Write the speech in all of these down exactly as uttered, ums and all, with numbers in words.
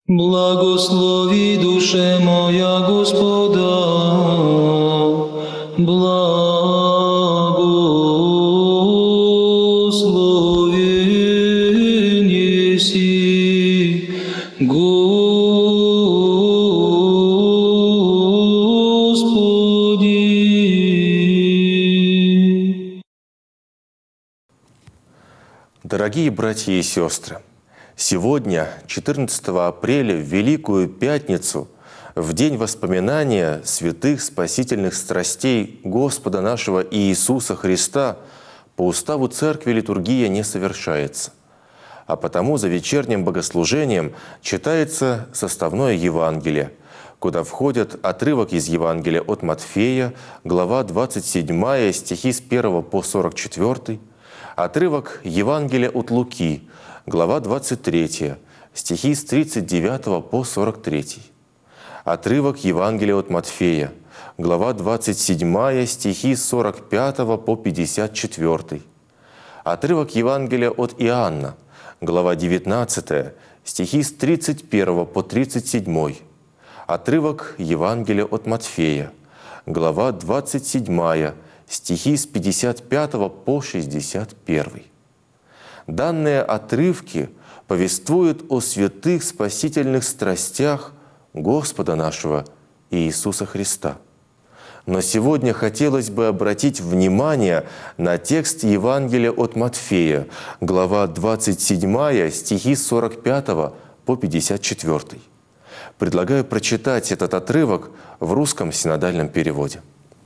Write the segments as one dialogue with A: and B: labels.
A: Благослови, душе моя, Господа, благословен еси, Господи.
B: Дорогие братья и сестры, сегодня, четырнадцатого апреля, в Великую Пятницу, в день воспоминания святых спасительных страстей Господа нашего Иисуса Христа, по уставу Церкви литургия не совершается, а потому за вечерним богослужением читается составное Евангелие, куда входят отрывок из Евангелия от Матфея, глава двадцать седьмая, стихи с первого по сорок четвёртый, отрывок Евангелия от Луки, глава двадцать третья, стихи с тридцать девятого по сорок третий. Отрывок Евангелия от Матфея, глава двадцать седьмая, стихи с сорок пятого по пятьдесят четвёртый. Отрывок Евангелия от Иоанна, глава девятнадцатая, стихи с тридцать первого по тридцать седьмой. Отрывок Евангелия от Матфея, глава двадцать седьмая, стихи с пятьдесят пятого по шестьдесят первый. Данные отрывки повествуют о святых спасительных страстях Господа нашего Иисуса Христа. Но сегодня хотелось бы обратить внимание на текст Евангелия от Матфея, глава двадцать седьмая, стихи с сорок пятого по пятьдесят четвёртый. Предлагаю прочитать этот отрывок в русском синодальном переводе.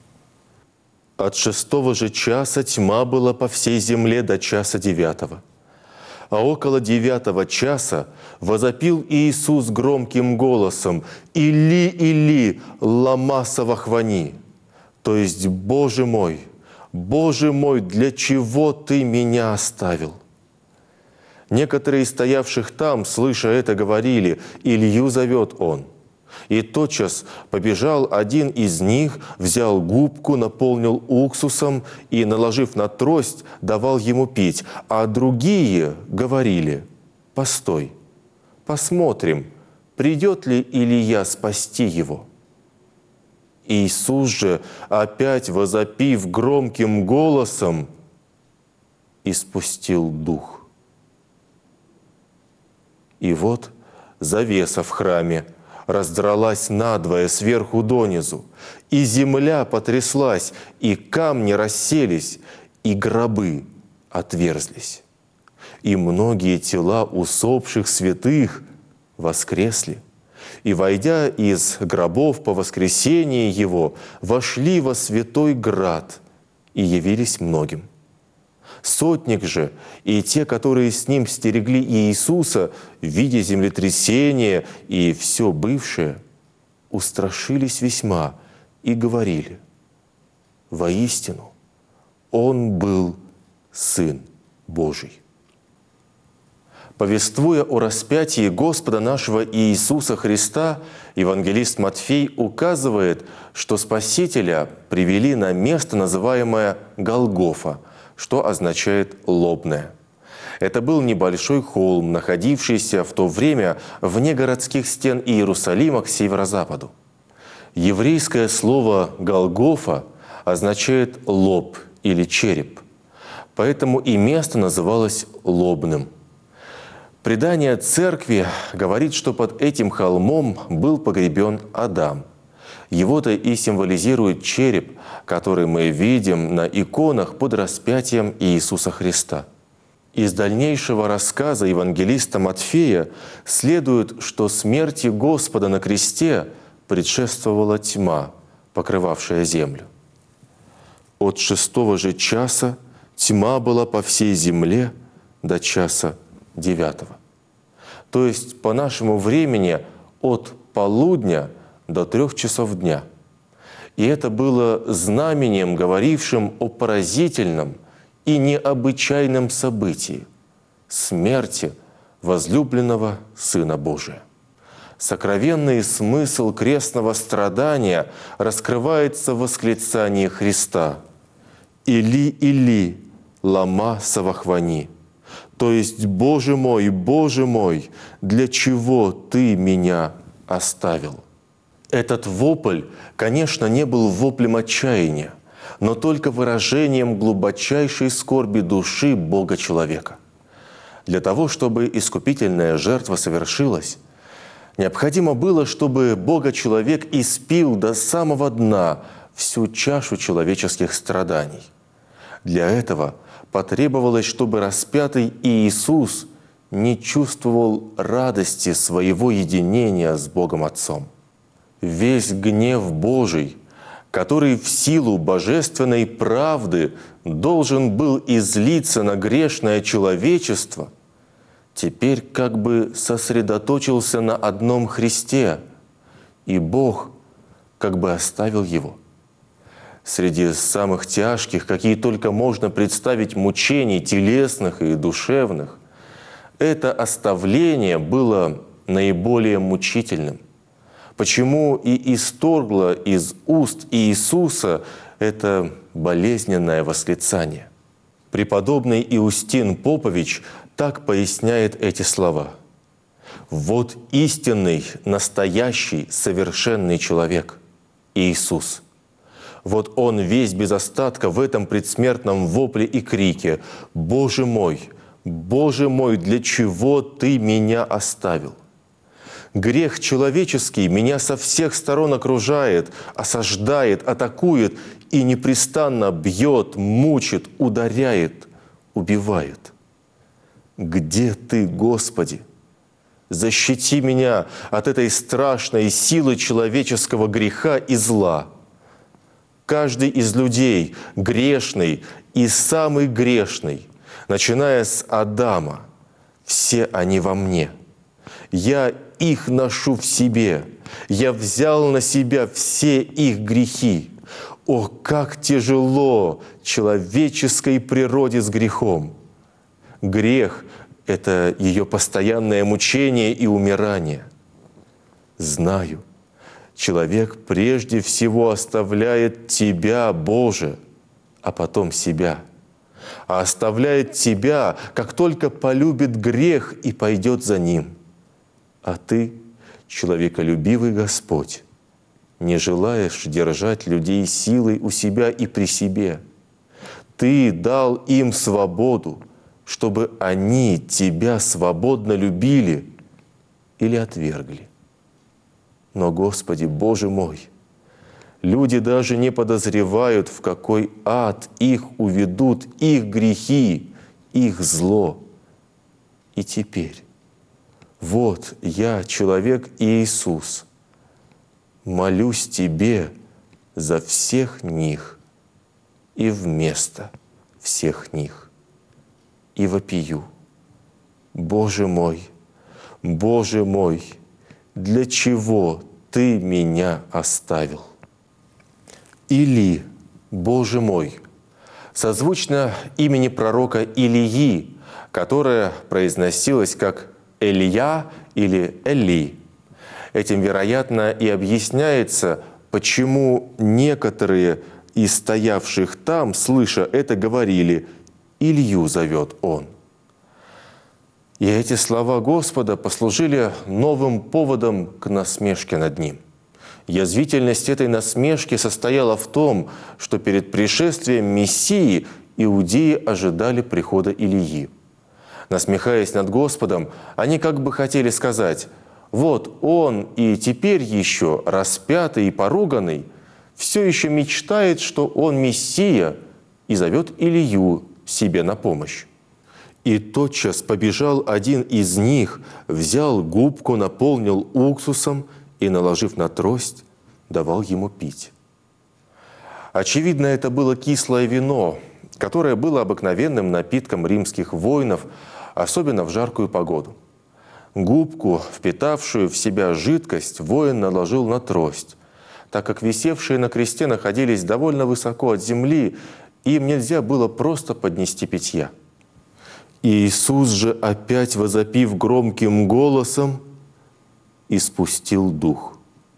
B: «От шестого же часа тьма была по всей земле до часа девятого. А около девятого часа возопил Иисус громким голосом: «Или, Или, лама савахвани!» То есть: «Боже мой, Боже мой, для чего Ты меня оставил?» Некоторые из стоявших там, слыша это, говорили: «Илью зовет он». И тотчас побежал один из них, взял губку, наполнил уксусом и, наложив на трость, давал ему пить. А другие говорили: «Постой, посмотрим, придет ли Илия спасти его». Иисус же, опять возопив громким голосом, испустил дух. И вот завеса в храме раздралась надвое сверху донизу, и земля потряслась, и камни расселись, и гробы отверзлись. И многие тела усопших святых воскресли, и, войдя из гробов по воскресении Его, вошли во святой град и явились многим. Сотник же и те, которые с ним стерегли Иисуса, видя землетрясение и все бывшее, устрашились весьма и говорили: «Воистину, Он был Сын Божий». Повествуя о распятии Господа нашего Иисуса Христа, евангелист Матфей указывает, что Спасителя привели на место, называемое Голгофа, что означает «лобное». Это был небольшой холм, находившийся в то время вне городских стен Иерусалима к северо-западу. Еврейское слово «Голгофа» означает «лоб» или «череп», поэтому и место называлось «лобным». Предание церкви говорит, что под этим холмом был погребен Адам. Его-то и символизирует череп, который мы видим на иконах под распятием Иисуса Христа. Из дальнейшего рассказа евангелиста Матфея следует, что смерти Господа на кресте предшествовала тьма, покрывавшая землю. От шестого же часа тьма была по всей земле до часа девятого. То есть по нашему времени от полудня до трех часов дня. И это было знамением, говорившим о поразительном и необычайном событии — смерти возлюбленного Сына Божия. Сокровенный смысл крестного страдания раскрывается в восклицании Христа: «Или, Или, лама савахвани!» то есть «Боже мой, Боже мой, для чего Ты меня оставил?» Этот вопль, конечно, не был воплем отчаяния, но только выражением глубочайшей скорби души Бога-человека. Для того, чтобы искупительная жертва совершилась, необходимо было, чтобы Бога-человек испил до самого дна всю чашу человеческих страданий. Для этого потребовалось, чтобы распятый Иисус не чувствовал радости своего единения с Богом Отцом. Весь гнев Божий, который в силу божественной правды должен был излиться на грешное человечество, теперь как бы сосредоточился на одном Христе, и Бог как бы оставил Его. Среди самых тяжких, какие только можно представить, мучений телесных и душевных, это оставление было наиболее мучительным. Почему и исторгло из уст Иисуса это болезненное восклицание? Преподобный Иустин Попович так поясняет эти слова. «Вот истинный, настоящий, совершенный человек – Иисус. Вот Он весь без остатка в этом предсмертном вопле и крике: «Боже мой, Боже мой, для чего Ты меня оставил?» Грех человеческий меня со всех сторон окружает, осаждает, атакует и непрестанно бьет, мучит, ударяет, убивает. Где Ты, Господи? Защити меня от этой страшной силы человеческого греха и зла. Каждый из людей грешный и самый грешный, начиная с Адама, все они во мне. Я их ношу в себе. Я взял на себя все их грехи. О, как тяжело человеческой природе с грехом! Грех — это ее постоянное мучение и умирание. Знаю, человек прежде всего оставляет Тебя, Боже, а потом себя. А оставляет Тебя, как только полюбит грех и пойдет за ним. А Ты, человеколюбивый Господь, не желаешь держать людей силой у себя и при себе. Ты дал им свободу, чтобы они Тебя свободно любили или отвергли. Но, Господи, Боже мой, люди даже не подозревают, в какой ад их уведут их грехи, их зло. И теперь вот я, человек Иисус, молюсь Тебе за всех них и вместо всех них. И вопию: Боже мой, Боже мой, для чего Ты меня оставил? Или, Боже мой, созвучно имени пророка Илии, которое произносилось как Элия или Эли. Этим, вероятно, и объясняется, почему некоторые из стоявших там, слыша это, говорили: «Илью зовет он». И эти слова Господа послужили новым поводом к насмешке над ним. Язвительность этой насмешки состояла в том, что перед пришествием Мессии иудеи ожидали прихода Илии. Насмехаясь над Господом, они как бы хотели сказать: вот Он и теперь еще распятый и поруганный все еще мечтает, что Он Мессия, и зовет Илью себе на помощь. И тотчас побежал один из них, взял губку, наполнил уксусом и, наложив на трость, давал ему пить. Очевидно, это было кислое вино, которое было обыкновенным напитком римских воинов, особенно в жаркую погоду. Губку, впитавшую в себя жидкость, воин наложил на трость. Так как висевшие на кресте находились довольно высоко от земли, им нельзя было просто поднести питья. Иисус же, опять возопив громким голосом, испустил дух.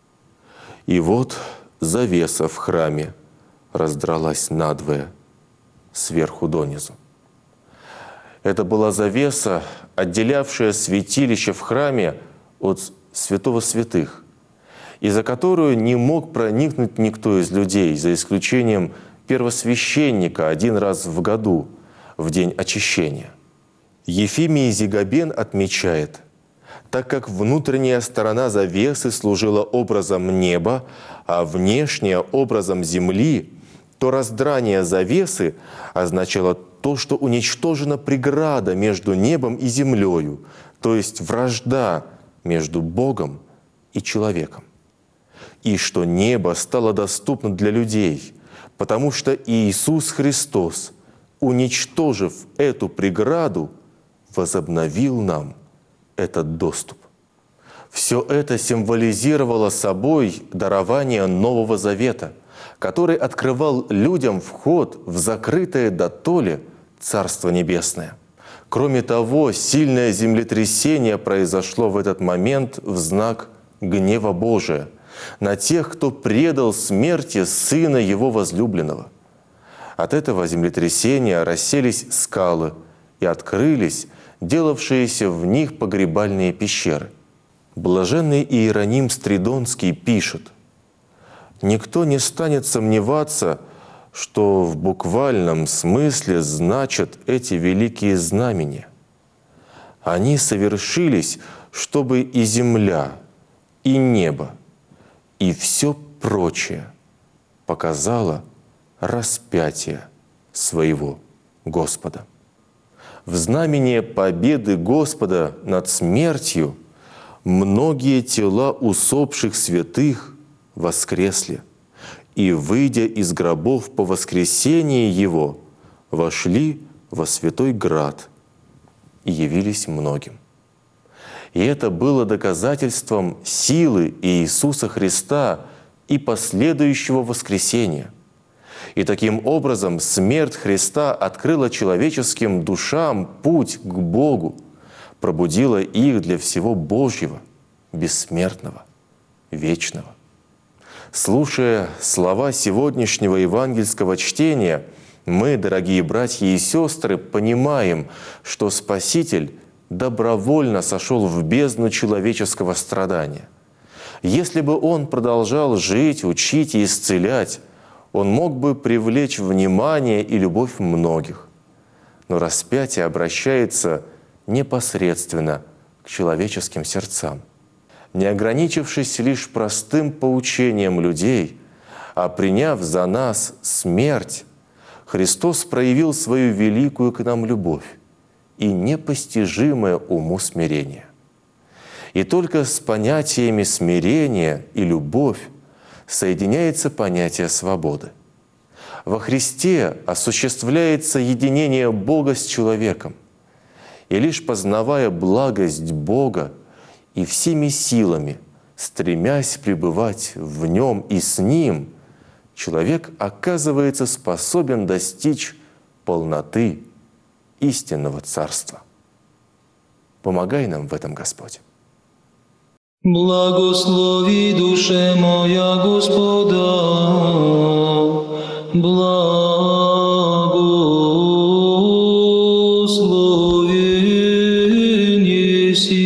B: И вот завеса в храме раздралась надвое, сверху донизу. Это была завеса, отделявшая святилище в храме от святого святых, и за которую не мог проникнуть никто из людей, за исключением первосвященника один раз в году, в день очищения. Ефимий Зигабен отмечает: так как внутренняя сторона завесы служила образом неба, а внешняя — образом земли, то раздрание завесы означало то, что уничтожена преграда между небом и землею, то есть вражда между Богом и человеком. И что небо стало доступно для людей, потому что Иисус Христос, уничтожив эту преграду, возобновил нам этот доступ. Все это символизировало собой дарование Нового Завета, который открывал людям вход в закрытое дотоле Царство Небесное. Кроме того, сильное землетрясение произошло в этот момент в знак гнева Божия на тех, кто предал смерти Сына Его возлюбленного. От этого землетрясения расселись скалы и открылись делавшиеся в них погребальные пещеры. Блаженный Иероним Стридонский пишет: «Никто не станет сомневаться, что в буквальном смысле значат эти великие знамения. Они совершились, чтобы и земля, и небо, и все прочее показало распятие своего Господа». В знамение победы Господа над смертью многие тела усопших святых воскресли, и, выйдя из гробов по воскресении Его, вошли во Святой Град и явились многим. И это было доказательством силы Иисуса Христа и последующего воскресения. И таким образом смерть Христа открыла человеческим душам путь к Богу, пробудила их для всего Божьего, бессмертного, вечного. Слушая слова сегодняшнего евангельского чтения, мы, дорогие братья и сестры, понимаем, что Спаситель добровольно сошел в бездну человеческого страдания. Если бы Он продолжал жить, учить и исцелять, Он мог бы привлечь внимание и любовь многих. Но распятие обращается непосредственно к человеческим сердцам. Не ограничившись лишь простым поучением людей, а приняв за нас смерть, Христос проявил свою великую к нам любовь и непостижимое уму смирение. И только с понятиями смирения и любовь соединяется понятие свободы. Во Христе осуществляется единение Бога с человеком, и лишь познавая благость Бога и всеми силами, стремясь пребывать в Нем и с Ним, человек оказывается способен достичь полноты истинного Царства. Помогай нам в этом, Господь.
A: Благослови душе моя Господа, благословен еси.